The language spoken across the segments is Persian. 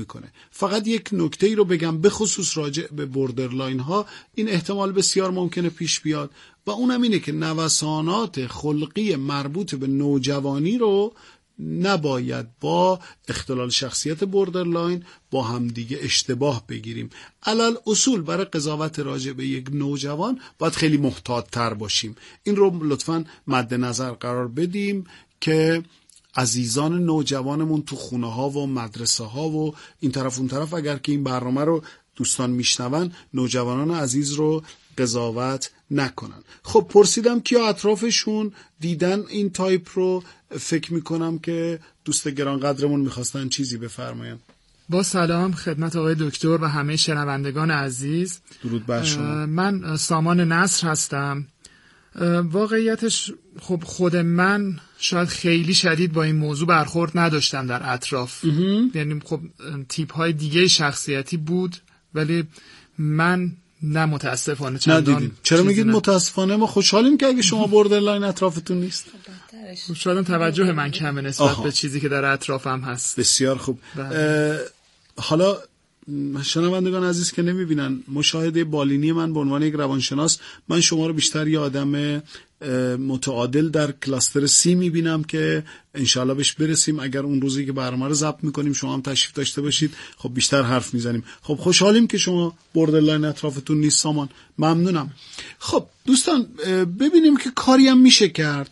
نمیکنه. فقط یک نکته ای رو بگم به خصوص راجع به بوردرلاین ها، این احتمال بسیار ممکنه پیش بیاد و اونم اینه که نوسانات خلقی مربوط به نوجوانی رو نباید با اختلال شخصیت بوردرلاین با همدیگه اشتباه بگیریم. علل اصول برای قضاوت راجع به یک نوجوان باید خیلی محتاط تر باشیم. این رو لطفاً مد نظر قرار بدیم که عزیزان نوجوانمون تو خونه ها و مدرسه ها و این طرف اون طرف، اگر که این برنامه رو دوستان میشنون، نوجوانان عزیز رو قضاوت نکنن. خب پرسیدم کیا اطرافشون دیدن این تایپ رو. فکر میکنم که دوست گرانقدرمون میخواستن چیزی بفرماین. با سلام خدمت آقای دکتر و همه شنوندگان عزیز. درود بر شما. من سامان نصر هستم. واقعیتش خب خود من شاید خیلی شدید با این موضوع برخورد نداشتم در اطراف. یعنی خب تیپ های دیگه شخصیتی بود ولی من نه متاسفانه چندان ندیدیم. چرا میگید متاسفانه؟ ما خوشحالیم که اگه شما بوردرلاین اطرافتون نیست. شاید توجه من کمه نسبت به چیزی که در اطرافم هست. بسیار خوب. حالا شنوندگان عزیز که نمیبینن، مشاهده بالینی من به عنوان یک روانشناس، من شما رو بیشتر یه آدم متعادل در کلاستر سی میبینم که انشالله بهش برسیم. اگر اون روزی که برنامه رو ضبط میکنیم شما هم تشریف داشته باشید، خب بیشتر حرف میزنیم. خب خوشحالیم که شما بوردرلاین اطرافتون نیست سامان، ممنونم. خب دوستان ببینیم که کاری هم میشه کرد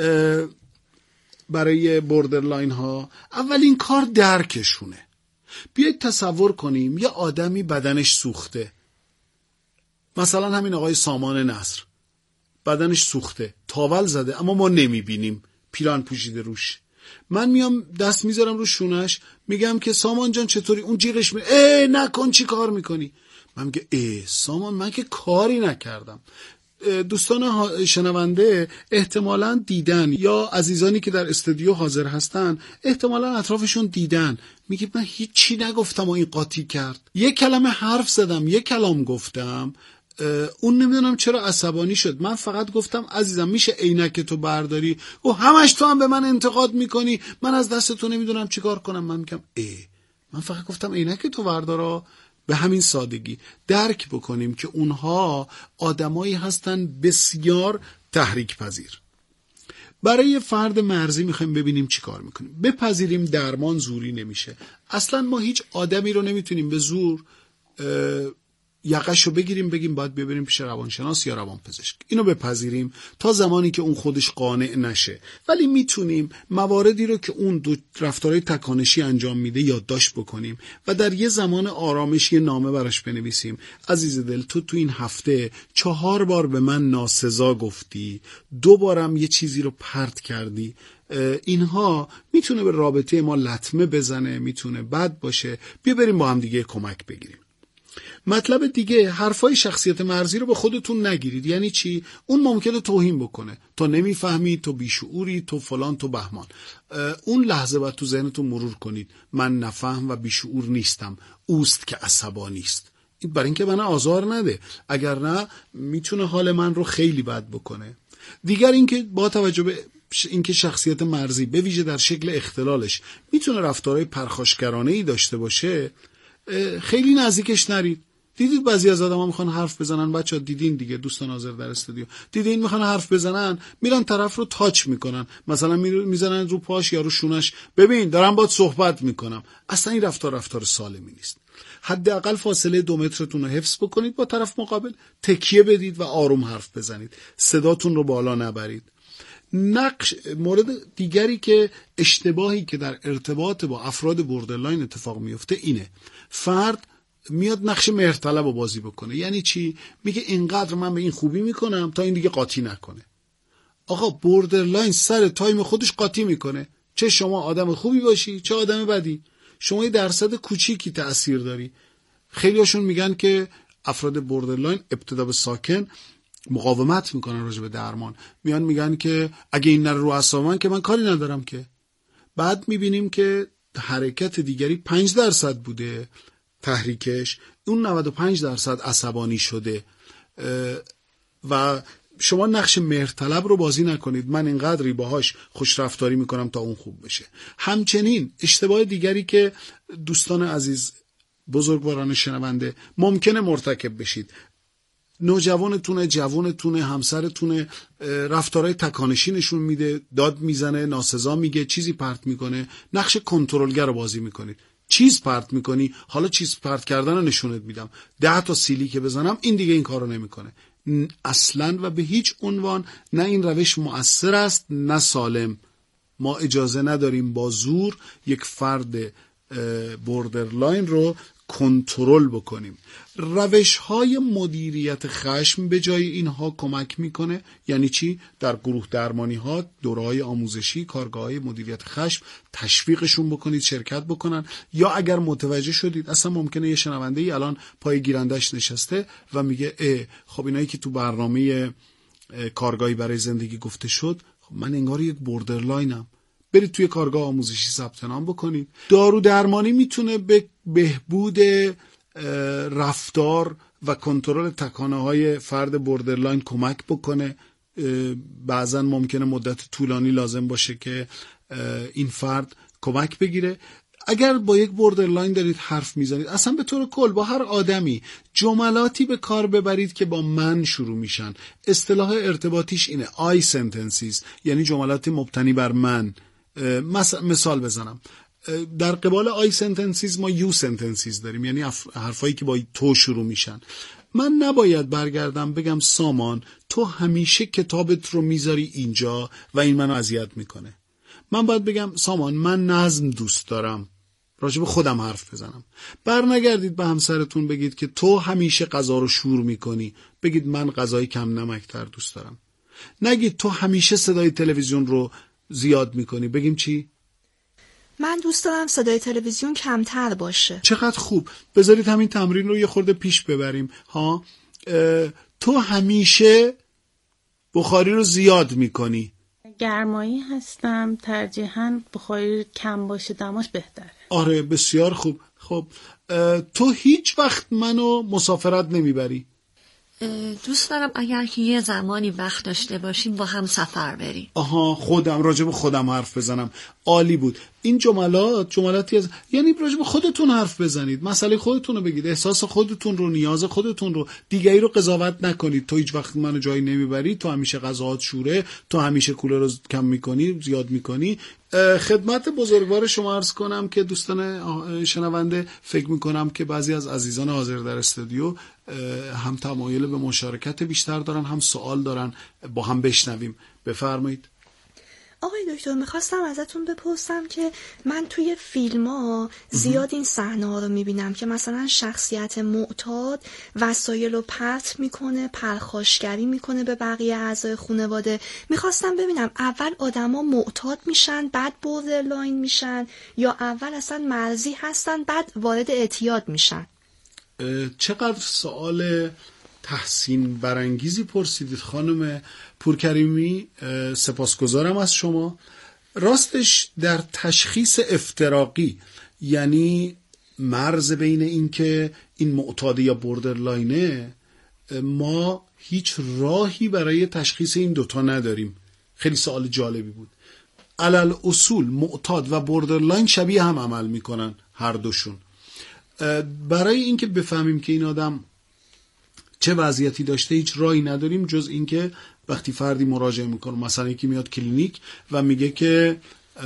برای بوردرلاین ها. اولین کار درکشونه. بیایید تصور کنیم یه آدمی بدنش سوخته، مثلا همین آقای سامان نصر بدنش سوخته، تاول زده اما ما نمیبینیم، پیران پوشیده روش. من میام دست میذارم رو شونش، میگم که سامان جان چطوری؟ اون جیغش نکن، چی کار میکنی؟ من میگه سامان من که کاری نکردم. دوستان شنونده احتمالاً دیدن، یا عزیزانی که در استودیو حاضر هستن احتمالاً اطرافشون دیدن. میگه من هیچی نگفتم و این قاطی کرد. یک کلمه حرف زدم، یک کلام گفتم، اون نمیدونم چرا عصبانی شد. من فقط گفتم عزیزم میشه عینک تو برداری؟ و همش تو هم به من انتقاد میکنی، من از دست تو نمیدونم چیکار کنم. من میگم من فقط گفتم عینک تو بردارا. به همین سادگی درک بکنیم که اونها آدمایی هستن بسیار تحریک پذیر. برای فرد مرزی میخوایم ببینیم چی کار میکنیم. بپذیریم درمان زوری نمیشه. اصلا ما هیچ آدمی رو نمیتونیم به زور یقشو بگیریم بگیم باید ببریم پیش روانشناس یا روانپزشک. اینو بپذیریم تا زمانی که اون خودش قانع نشه. ولی میتونیم مواردی رو که اون دو رفتارهای تکانشی انجام میده یادداشت بکنیم و در یه زمان آرامش یه نامه براش بنویسیم. عزیز دل، تو این هفته 4 بار به من ناسزا گفتی، 2 بارم یه چیزی رو پرت کردی. اینها میتونه به رابطه ما لطمه بزنه، میتونه بد باشه. بیا بریم با هم دیگه کمک بگیریم. مطلب دیگه، حرفای شخصیت مرزی رو به خودتون نگیرید. یعنی چی؟ اون ممکنه توهین بکنه، تو نمیفهمی، تو بیشعوری، تو فلان، تو بهمان. اون لحظه باید تو ذهنتون مرور کنید من نفهم و بیشعور نیستم، اوست که عصبانی است. برای اینکه من آزار نده، اگر نه میتونه حال من رو خیلی بد بکنه. دیگر اینکه با توجه به اینکه شخصیت مرزی به ویژه در شکل اختلالش میتونه رفتارهای پرخاشگرانه‌ای داشته باشه، خیلی نزدیکش نرید. دیدید بعضی از آدم‌ها میخوان حرف بزنن، بچه‌ها دیدین دیگه، دوستان حاضر در استودیو دیدین میخوان حرف بزنن، میرن طرف رو تاچ میکنن، مثلا میزنن رو پاش یا رو شونش، ببین دارم باهات صحبت میکنم. اصلا این رفتار سالمی نیست. حداقل فاصله 2 مترتون رو حفظ بکنید با طرف مقابل، تکیه بدید و آروم حرف بزنید، صداتون رو بالا نبرید. مورد دیگری که اشتباهی که در ارتباط با افراد بوردرلاین اتفاق میفته اینه، فرد میاد نقش مهرطلب رو بازی بکنه. یعنی چی؟ میگه اینقدر من به این خوبی میکنم تا این دیگه قاطی نکنه. آقا بوردرلاین سر تایم خودش قاطی میکنه، چه شما آدم خوبی باشی چه آدم بدی، شما یه درصد کوچیکی تأثیر داری. خیلی هاشون میگن که افراد بوردرلاین ابتدا به ساکن مقاومت میکنن راجع به درمان، میان میگن که اگه این نره رو اعصاب من که من کاری ندارم که. بعد میبینیم که حرکت دیگری 5% بوده تحریکش، اون 95% عصبانی شده و شما نقش مهرطلب رو بازی نکنید. من اینقدری باهاش خوش رفتاری میکنم تا اون خوب بشه. همچنین اشتباه دیگری که دوستان عزیز، بزرگواران شنونده ممکنه مرتکب بشید، نوجوانتونه، جوانتونه، همسرتونه، رفتارهای تکانشی نشون میده، داد میزنه، ناسزا میگه، چیزی پرت میکنه، نقش کنترلگر رو بازی میکنید. چیز پرت میکنی، حالا چیز پرت کردن رو نشونت میدم، 10 تا سیلی که بزنم این دیگه این کارو نمیکنه. اصلا و به هیچ عنوان نه این روش مؤثر است نه سالم. ما اجازه نداریم با زور یک فرد بوردرلاین رو کنترل بکنیم. روش‌های مدیریت خشم به جای اینها کمک میکنه. یعنی چی؟ در گروه درمانی ها، دوره‌های آموزشی، کارگاه‌های مدیریت خشم تشویقشون بکنید شرکت بکنن. یا اگر متوجه شدید، اصلا ممکنه یه شنونده ای الان پای گیرندش نشسته و میگه خب اینایی که تو برنامه کارگاهی برای زندگی گفته شد، خب من انگار یک بوردرلاینم. برید توی کارگاه آموزشی ثبت نام بکنید. دارو درمانی میتونه به بهبود رفتار و کنترل تکانه‌های فرد بوردرلاین کمک بکنه. بعضا ممکنه مدت طولانی لازم باشه که این فرد کمک بگیره. اگر با یک بوردرلاین دارید حرف میزنید، اصلا به طور کل با هر آدمی جملاتی به کار ببرید که با من شروع میشن. اصطلاح ارتباطیش اینه I sentences، یعنی جملاتی مبتنی بر من. مثال بزنم، در قبال I sentences ما you sentences داریم، یعنی حرفایی که با تو شروع میشن. من نباید برگردم بگم سامان تو همیشه کتابت رو میذاری اینجا و این منو اذیت میکنه. من باید بگم سامان من نظم دوست دارم، راجب خودم حرف بزنم. برنگردید به همسرتون بگید که تو همیشه غذا رو شور میکنی، بگید من غذای کم نمکتر دوست دارم. نگید تو همیشه صدای تلویزیون رو زیاد میکنی، بگیم چی؟ من دوست دارم صدای تلویزیون کمتر باشه. چقدر خوب. بذارید همین تمرین رو یه خورده پیش ببریم. تو همیشه بخاری رو زیاد میکنی. گرمایی هستم، ترجیحاً بخاری کم باشه، دماش بهتره. آره بسیار خوب. خب تو هیچ وقت منو مسافرت نمیبری. دوست دارم اگر که یه زمانی وقت داشته باشیم با هم سفر بریم. خودم راجب خودم حرف بزنم. عالی بود. این جملاتی از یعنی راجب خودتون حرف بزنید، مسئله خودتون رو بگید، احساس خودتون رو، نیاز خودتون رو، دیگری رو قضاوت نکنید. تو هیچ وقت منو جایی نمیبری، تو همیشه غذاات شوره، تو همیشه کولر رو کم میکنی، زیاد میکنی. خدمت بزرگوار شما عرض کنم که دوستان شنونده، فکر میکنم که بعضی از عزیزان حاضر در استودیو هم تمایل به مشارکت بیشتر دارن، هم سوال دارن، با هم بشنویم. بفرمایید. آقای دکتر میخواستم ازتون بپرسم که من توی فیلم ها زیاد این صحنه ها رو میبینم که مثلا شخصیت معتاد وسایل رو پرت میکنه، پرخاشگری میکنه به بقیه اعضای خانواده. میخواستم ببینم اول آدما معتاد میشن بعد بوردرلاین میشن، یا اول اصلا مرزی هستن بعد وارد اعتیاد میشن؟ چقدر سوال تحسین برانگیزی پرسیدید خانم پورکریمی. سپاسگزارم از شما. راستش در تشخیص افتراقی، یعنی مرز بین این که این معتاد یا بوردرلاینه، ما هیچ راهی برای تشخیص این دوتا نداریم. خیلی سوال جالبی بود. علل اصول معتاد و بوردرلاین شبیه هم عمل میکنن هر دوشون. برای اینکه بفهمیم که این آدم چه وضعیتی داشته هیچ راهی نداریم جز اینکه وقتی فردی مراجعه میکنه، مثلا یکی میاد کلینیک و میگه که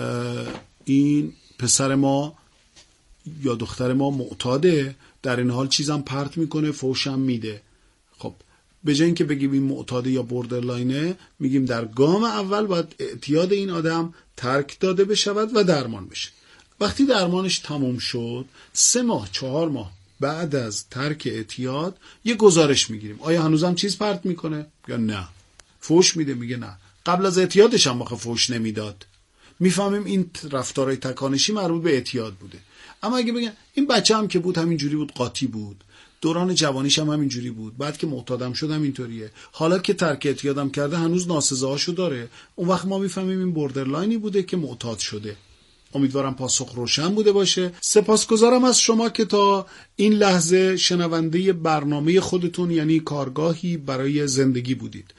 این پسر ما یا دختر ما معتاده، در این حال چیزم پرت میکنه، فوشم میده. خب به جای اینکه بگیم این معتاده یا بوردرلاینه، میگیم در گام اول باید اعتیاد این آدم ترک داده بشود و درمان بشه. وقتی درمانش تموم شد 3 ماه 4 ماه بعد از ترک اعتیاد یه گزارش میگیریم. آیا هنوزم چیز پرت میکنه یا نه؟ فوش میده؟ میگه نه. قبل از اعتیادش هم واقعا فوش نمیداد. میفهمیم این رفتارهای تکانشی مربوط به اعتیاد بوده. اما اگه بگن این بچه هم که بود همینجوری بود، قاطی بود، دوران جوانیش هم همینجوری بود، بعد که معتادم شدم اینطوریه، حالا که ترک اعتیادم کرده هنوز ناسزاهاشو داره، اون وقت ما میفهمیم این بوردرلاینی بوده که معتاد شده. امیدوارم پاسخ روشن بوده باشه. سپاسگزارم از شما که تا این لحظه شنونده برنامه خودتون، یعنی کارگاهی برای زندگی بودید.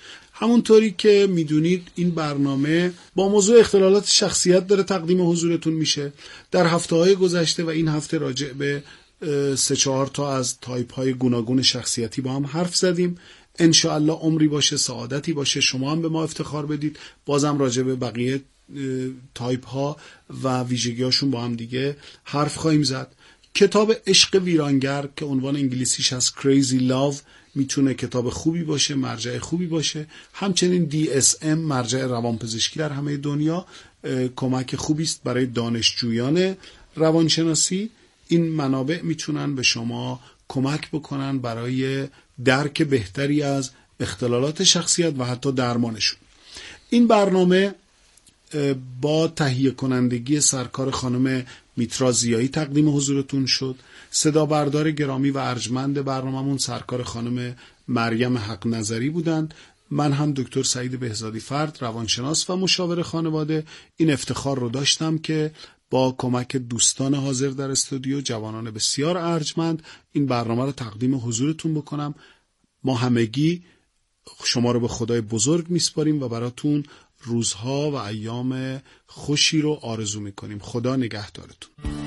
همونطوری که میدونید این برنامه با موضوع اختلالات شخصیت داره تقدیم حضورتون میشه. در هفته‌های گذشته و این هفته راجع به 3-4 تا از تایپ‌های گوناگون شخصیتی با هم حرف زدیم. انشاءالله عمری باشه، سعادتی باشه، شما هم به ما افتخار بدید. بازم راجع به بقیه تایپ ها و ویژگی‌هاشون با هم دیگه حرف خواهیم زد. کتاب عشق ویرانگر که عنوان انگلیسیش هست Crazy Love میتونه کتاب خوبی باشه، مرجع خوبی باشه. همچنین DSM مرجع روانپزشکی در همه دنیا کمک خوبی است برای دانشجویان روانشناسی. این منابع میتونن به شما کمک بکنن برای درک بهتری از اختلالات شخصیت و حتی درمانشون. این برنامه با تهیه کنندگی سرکار خانم میترا ضیایی تقدیم حضورتون شد. صدا بردار گرامی و ارجمند برنامه‌مون سرکار خانم مریم حق نظری بودند. من هم دکتر سعید بهزادی فرد، روانشناس و مشاور خانواده، این افتخار رو داشتم که با کمک دوستان حاضر در استودیو، جوانان بسیار ارجمند، این برنامه رو تقدیم حضورتون بکنم. ما همگی شما رو به خدای بزرگ میسپاریم و براتون روزها و ایام خوشی رو آرزو میکنیم. خدا نگهدارتون.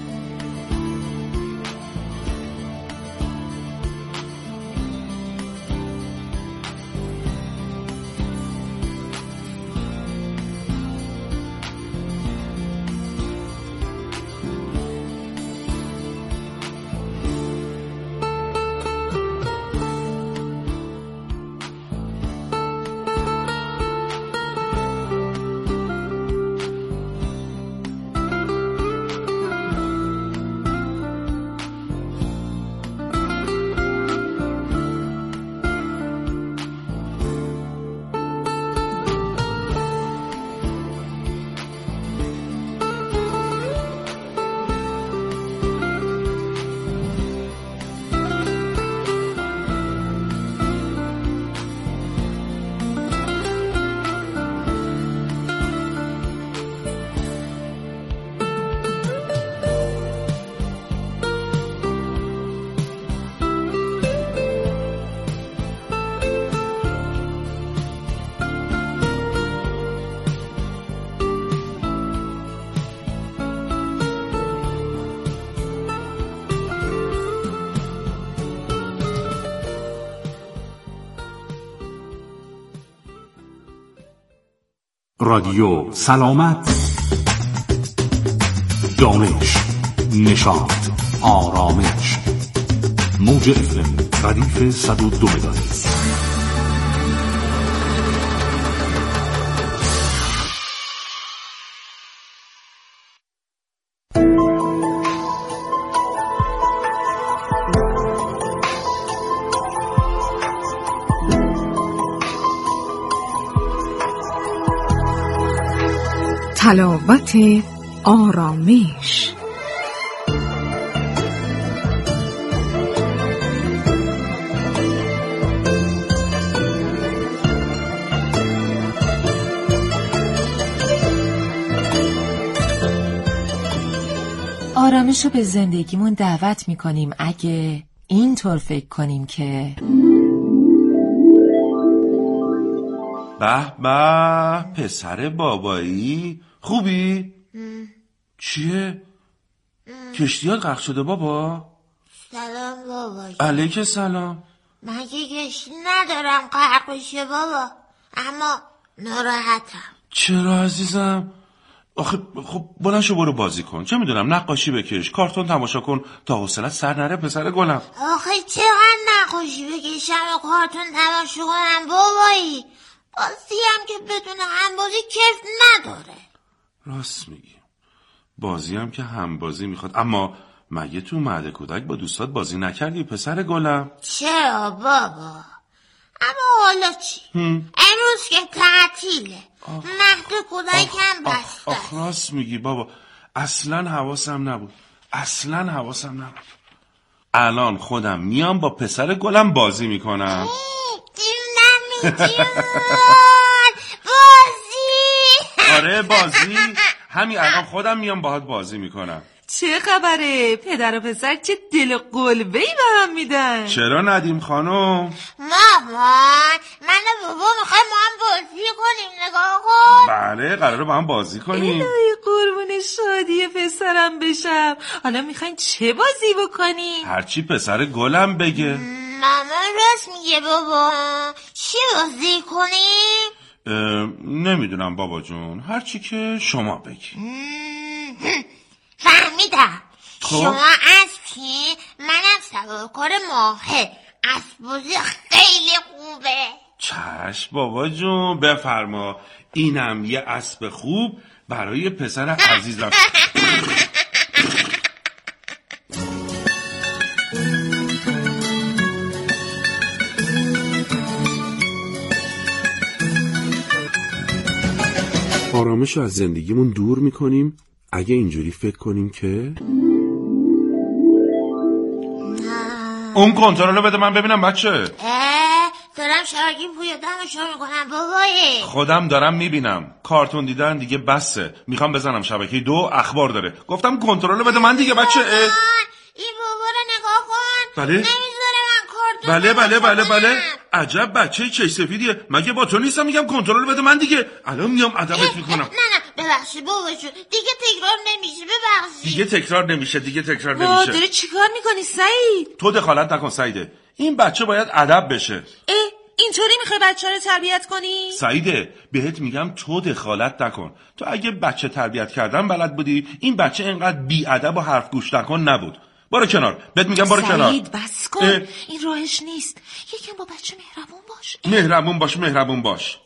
رادیو سلامت، دانش، نشاط، آرامش. موج FM ردیف 102 مگاهرتز. تلاوت آرامش. آرامش رو به زندگیمون دعوت میکنیم اگه اینطور فکر کنیم که به به پسر بابایی خوبی؟ چیه؟ کشتیات غرق شده بابا؟ سلام بابا. علیک سلام. من که کشتی ندارم غرق بشه بابا، اما ناراحتم. چرا عزیزم؟ آخه خب بلند شو برو بازی کن، چه میدونم نقاشی بکش، کارتون تماشا کن تا حوصله‌ات سر نره پسر گلم. آخه چقدر نقاشی بکشم و کارتون تماشا کنم بابایی؟ بازی هم که بدون همبازی کیف نداره. راست میگی، بازی هم که همبازی میخواد. اما مگه تو مهد کودک با دوستات بازی نکردی پسر گلم؟ چرا بابا؟ اما حالا چی؟ امروز که تعطیله، مهد کودک هم بسته. راست میگی بابا، اصلا حواسم نبود. الان خودم میام با پسر گلم بازی میکنم. بازی. آره بازی، همین الان خودم میام باهات بازی میکنم. چه خبره؟ پدر و پسر چه دل قلبه‌ای به هم میدن. چرا ندیم خانم؟ مامان من و بابا میخوایم ما هم بازی کنیم، نگاه کن. بله قراره با هم بازی کنیم. الهی قربون شادی پسرم بشم. حالا میخواین چه بازی بکنیم؟ هرچی پسر گلم بگه. مامان راست میگه بابا. چی بازی کنیم؟ نمیدونم بابا جون، هرچی که شما بگی. فهمیدم. شما اسبی، منم سوارکار ماهر. اسب بازی خیلی خوبه. چشم بابا جون، بفرما. اینم یه اسب خوب برای پسر عزیزم. آرامش رو از زندگیمون دور میکنیم اگه اینجوری فکر کنیم که اون کنترل رو بده من ببینم بچه. دارم شرگی پویا تماشا میکنم بابایی. خودم دارم میبینم. کارتون دیدن دیگه بسه. میخوام بزنم شبکه 2 اخبار داره. گفتم کنترل رو بده من دیگه بچه. این بابا رو نگاه کن. بله؟ نمیذاره من کارتون بله. عجب بچه چش سفیدیه. مگه با تو نیستم میگم کنترل رو بده من دیگه. الان میام ادبت میکنم. نه ببخشید بابا جون، دیگه تکرار نمیشه. ببخشید. دیگه تکرار نمیشه. داری چیکار میکنی سعید؟ تو دخالت نکن سعیده. این بچه باید ادب بشه. اینطوری میخوای بچه رو تربیت کنی؟ سعیده بهت میگم تو دخالت نکن. تو اگه بچه تربیت کردن بلد بودی این بچه اینقدر بی ادب و حرف گوش نکن نبود. برو کنار. بهت میگم برو کنار. سعید بس کن. این راهش نیست. یکم با بچه مهربون باش.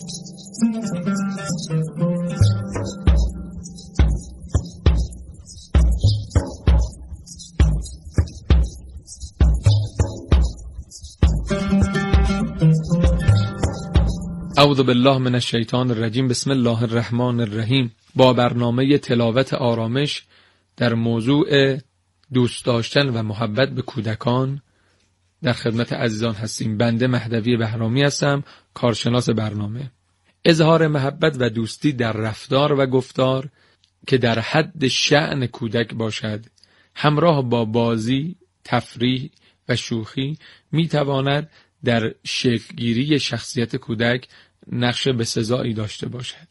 اعوذ بالله من الشیطان الرجیم. بسم الله الرحمن الرحیم. با برنامه تلاوت آرامش در موضوع دوست داشتن و محبت به کودکان در خدمت عزیزان هستیم. بنده مهدوی بهرامی هستم، کارشناس برنامه. اظهار محبت و دوستی در رفتار و گفتار که در حد شأن کودک باشد، همراه با بازی، تفریح و شوخی میتواند در شکلگیری شخصیت کودک نقش بسزایی داشته باشد.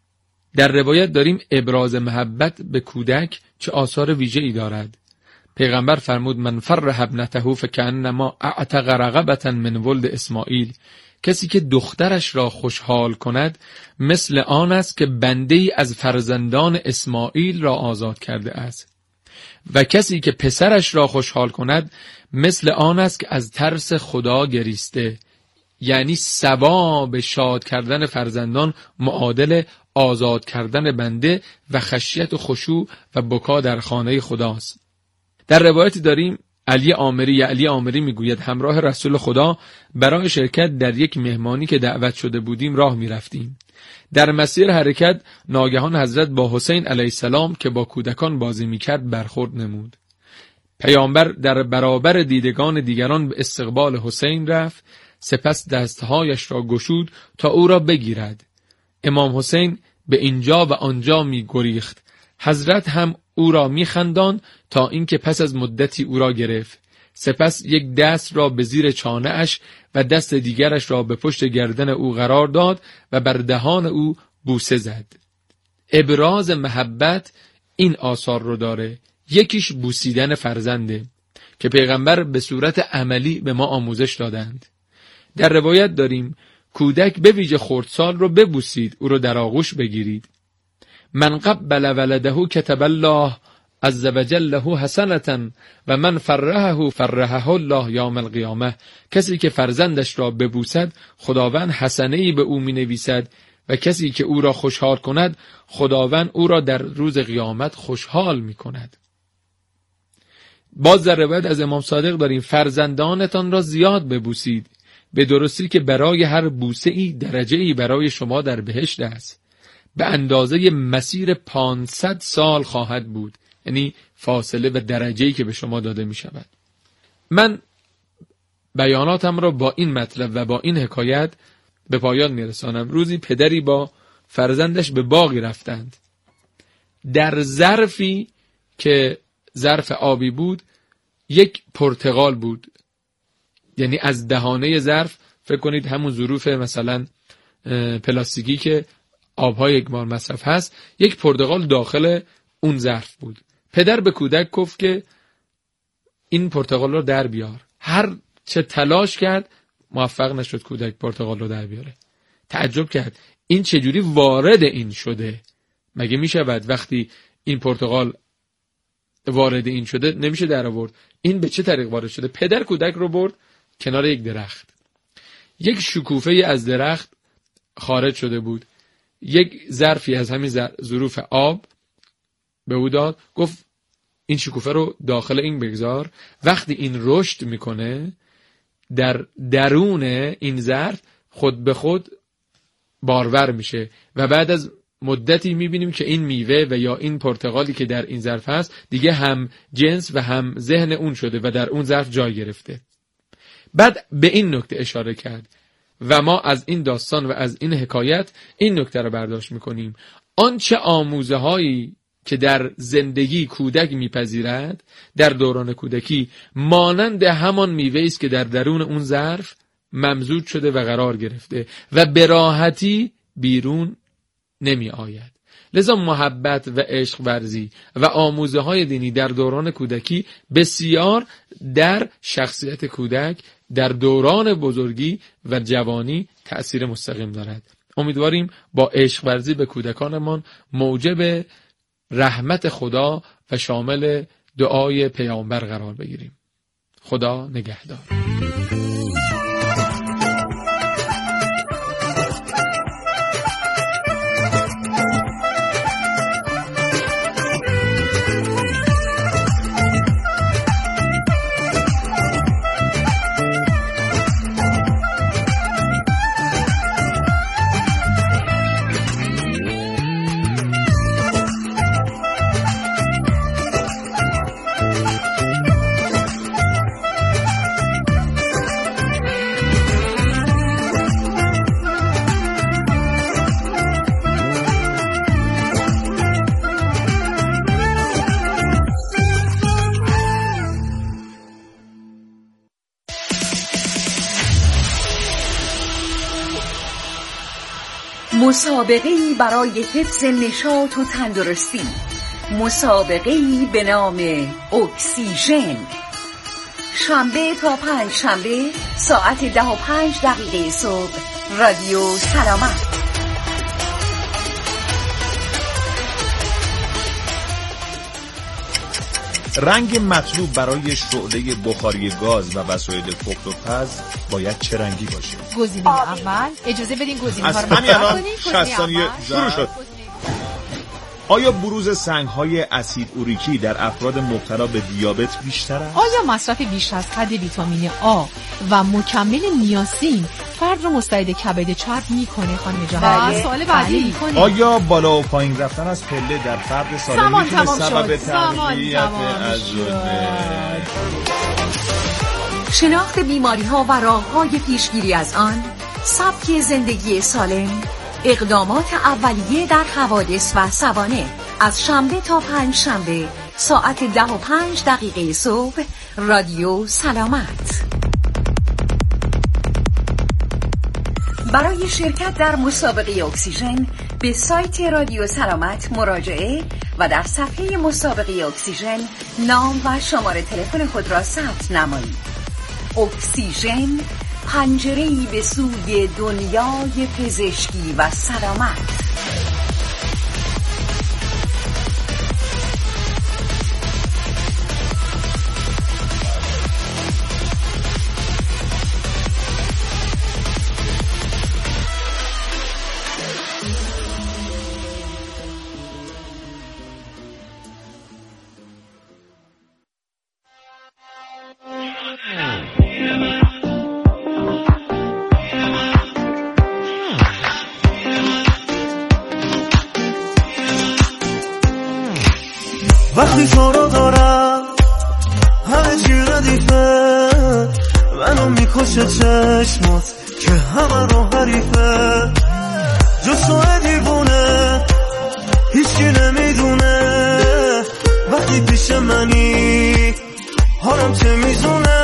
در روایت داریم ابراز محبت به کودک چه آثار ویژه‌ای دارد. پیغمبر فرمود من فرح ابنته فکأنما اعتق رقبة من ولد اسماعیل. کسی که دخترش را خوشحال کند مثل آن است که بنده‌ای از فرزندان اسماعیل را آزاد کرده است. و کسی که پسرش را خوشحال کند مثل آن است که از ترس خدا گریسته. یعنی ثواب شاد کردن فرزندان معادل آزاد کردن بنده و خشیت و خشوع و بکا در خانه خداست. در روایتی داریم علی عامری میگوید همراه رسول خدا برای شرکت در یک مهمانی که دعوت شده بودیم راه میرفتیم. در مسیر حرکت ناگهان حضرت با حسین علیه السلام که با کودکان بازی میکرد برخورد نمود. پیامبر در برابر دیدگان دیگران به استقبال حسین رفت، سپس دستهایش را گشود تا او را بگیرد. امام حسین به اینجا و آنجا می گریخت. حضرت هم او را می خنداند تا اینکه پس از مدتی او را گرفت. سپس یک دست را به زیر چانه اش و دست دیگرش را به پشت گردن او قرار داد و بر دهان او بوسه زد. ابراز محبت این آثار رو داره. یکیش بوسیدن فرزنده که پیغمبر به صورت عملی به ما آموزش دادند. در روایت داریم کودک به ویژه خردسال رو ببوسید، او رو در آغوش بگیرید. من قبل ولده کتب الله عز وجل له حسنة و من فرحه الله یوم القیامه. کسی که فرزندش را ببوسد خداوند حسنه‌ای به او می‌نویسد و کسی که او را خوشحال کند خداوند او را در روز قیامت خوشحال می‌کند. باز در روایت از امام صادق داریم فرزندانتان را زیاد ببوسید، به درستی که برای هر بوسه‌ای درجه‌ای برای شما در بهشت است، به اندازه مسیر 500 سال خواهد بود. یعنی فاصله و درجه‌ای که به شما داده می شود. من بیاناتم را با این مطلب و با این حکایت به پایان می رسانم. روزی پدری با فرزندش به باغی رفتند. در ظرفی که ظرف آبی بود یک پرتقال بود. یعنی از دهانه ظرف فکر کنید همون ظروف مثلا پلاستیکی که آبهای یک بار مصرف هست، یک پرتقال داخل اون ظرف بود. پدر به کودک گفت که این پرتقال رو در بیار. هر چه تلاش کرد موفق نشد کودک پرتقال رو در بیاره. تعجب کرد این چجوری وارد این شده؟ مگه می شود وقتی این پرتقال وارد این شده نمیشه در آورد؟ این به چه طریق وارد شده؟ پدر کودک رو برد کنار یک درخت. یک شکوفه از درخت خارج شده بود. یک ظرفی از همین ظروف آب به او داد، گفت این شکوفه رو داخل این بگذار. وقتی این رشد میکنه در درون این ظرف خود به خود بارور میشه و بعد از مدتی میبینیم که این میوه و یا این پرتقالی که در این ظرف هست دیگه هم جنس و هم ذهن اون شده و در اون ظرف جای گرفته. بعد به این نکته اشاره کرد و ما از این داستان و از این حکایت این نکته رو برداشت میکنیم: آنچه آموزه هایی که در زندگی کودک میپذیرد در دوران کودکی مانند همان میوه است که در درون اون ظرف ممزوج شده و قرار گرفته و به راحتی بیرون نمی آید. لذا محبت و عشق ورزی و آموزه های دینی در دوران کودکی بسیار در شخصیت کودک در دوران بزرگی و جوانی تأثیر مستقیم دارد. امیدواریم با عشق ورزی به کودکانمان موجب رحمت خدا و شامل دعای پیامبر قرار بگیریم. خدا نگهدار. مسابقه‌ای برای حفظ نشاط و تندرستی، مسابقه‌ای به نام اکسیژن، شنبه تا پنج شنبه ساعت 10:05 صبح، رادیو سلامت. رنگ مطلوب برای شعله بخاری گاز و وسایل پخت و پز باید چه رنگی باشه؟ گزینه اول، اجازه بدین گزینه ها رو همین الان 60 ثانیه شروع شد. آیا بروز سنگ‌های اسید اوریکی در افراد مبتلا به دیابت بیشتر است؟ آیا مصرف بیش از حد ویتامین آ و مکمل نیاسین فرد رو مستعد کبد چرب میکنه خانم جهانی؟ سوال بعدی. آیا بالا و پایین رفتن از پله در فرد سالم میتونه سبب تقویت عضله؟ شناخت بیماری‌ها و راه‌های پیشگیری از آن، سبک زندگی سالم، اقدامات اولیه در حوادث و سوانح، از شنبه تا پنج شنبه ساعت 10:05 صبح، رادیو سلامت. برای شرکت در مسابقه اکسیژن به سایت رادیو سلامت مراجعه و در صفحه مسابقه اکسیژن نام و شماره تلفن خود را ثبت نمایید. اکسیژن، پنجره‌ای به سوی دنیای پزشکی و سلامت. وقتی تو رو دارم همه چی ردیفه، منو میکشه چشمات که همه رو حریفه، جز تو دیوونه هیچکی نمیدونه. وقتی وقتی پیش منی حالم چه میزونه،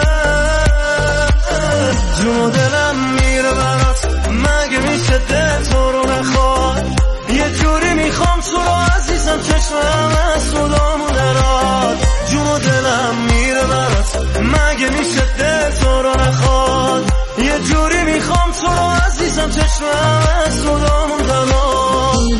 جون و دلم میره برات، مگه میشه دل تو رو نخواد، یه جوری میخوام تو رو عزیزم چشمم از صدامون نراد، جون و دلم میره برات، مگه میشه دل تو رو نخواد، یه جوری میخوام تو رو عزیزم چشمم از صدامون نراد.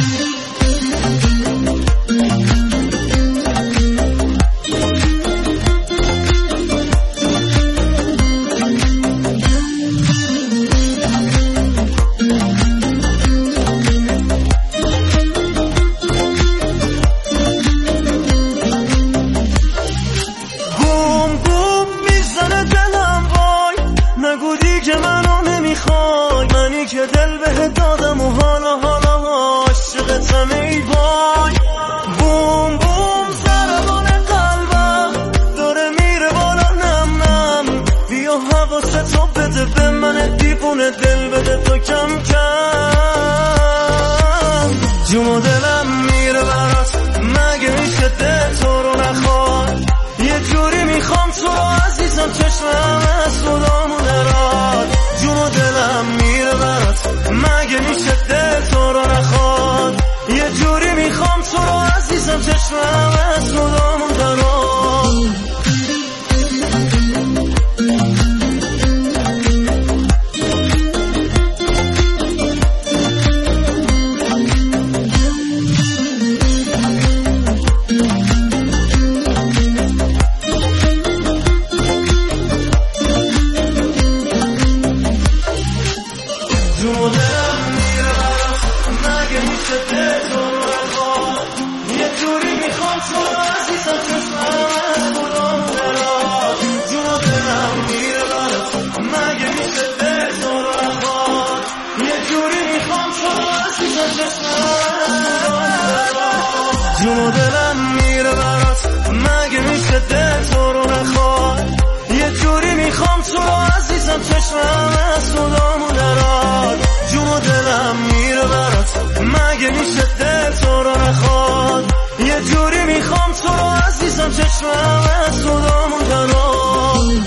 که دل به دادم و حالا عاشقتم ای وای، بوم بوم ضربان قلبم داره میره بالا، نم نم بیا حواستو بده به من دیوونه، دل بده تو کم کم، جون و دلم میره برات، مگه میشه دل تو رو نخواد، یه جوری میخوام تو رو عزیزم چشمم از صدامون نراد، جون و دلم میره برات، مگه میشه دل تو رو نخواد، یه جوری میخوام تو رو عزیزم چشمم از صدامون نراد. جون و دلم میره برات، مگه میشه دل تو رو نخواد، یه جوری میخوام تو رو عزیزم چشمم از صدامون نراد، جون و دلم میره برات، مگه میشه دل تو رو نخواد، یه جوری میخوام تو رو عزیزم چشمم از صدامون نراد.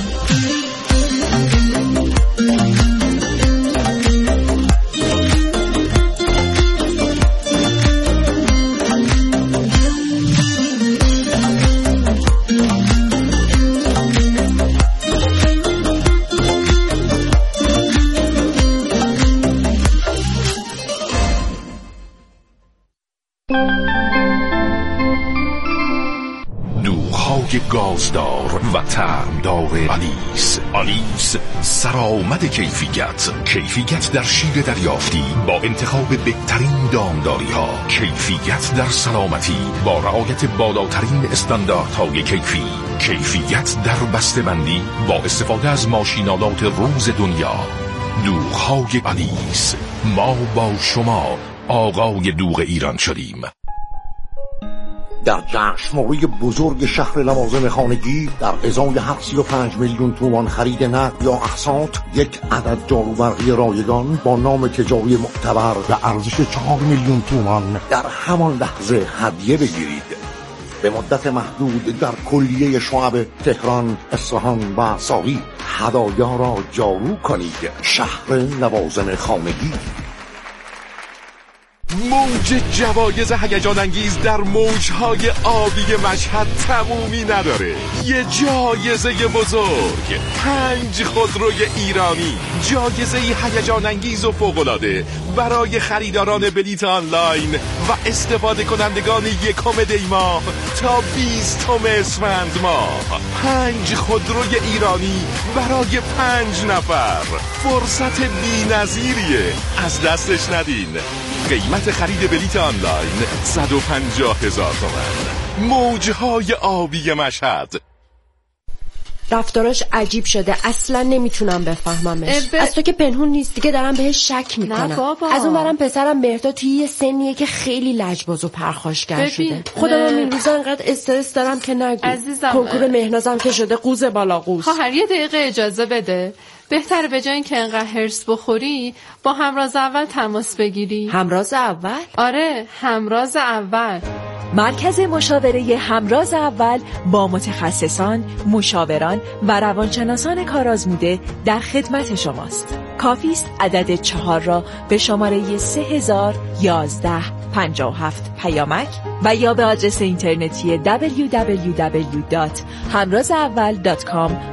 گازدار و طعمدار آلیس سرآمد کیفیت در شیر دریافتی با انتخاب بهترین دامداری ها، کیفیت در سلامتی با رعایت بالاترین استانداردهای کیفیت در بسته‌بندی با استفاده از ماشینالات روز دنیا. دوغ‌های آلیس، ما با شما آقای دوغ ایران شدیم. در جشنواره بزرگ شهر لوازم خانگی در ازای 35 میلیون تومان خرید نقد یا اقساط، یک عدد جاروبرقی رایگان با نام تجاری معتبر به ارزش 4 میلیون تومان در همان لحظه هدیه بگیرید. به مدت محدود در کلیه شعب تهران، اصفهان و ساقی هدایا را جارو کنید. شهر لوازم خانگی. موج جوایز هیجان انگیز در موجهای آبی مشهد تمومی نداره. یه جایزه بزرگ، 5 خودروی ایرانی، جایزه هیجان انگیز و فوق‌العاده برای خریداران بلیت آنلاین و استفاده کنندگان 1 دی ماه تا 20 اسفند ماه. 5 خودروی ایرانی برای 5 نفر. فرصت بی‌نظیریه، از دستش ندین. قیمت خرید بلیت آنلاین 150,000 تومان. موجهای آبی مشهد. رفتاراش عجیب شده، اصلا نمیتونم بفهممش. از تو که پنهون نیست دیگه، دارم بهش شک میکنم. از اون برم پسرم مهرداد توی یه سنیه که خیلی لجباز و پرخاشگر شده. خودم این روزا انقدر استرس دارم که نگو. عزیزم، کنکور مهنازم که شده قوز بالا قوز. خواهر یه دقیقه اجازه بده. بهتره به جای اینکه انقدر هرس بخوری با همراز اول تماس بگیری. همراز اول؟ آره، همراز اول. مرکز مشاوره همراز اول با متخصصان، مشاوران و روانشناسان کارآزموده در خدمت شماست. کافی است عدد 4 را به شماره 301157 پیامک و یا به آدرس اینترنتی www.hamrazaawal.com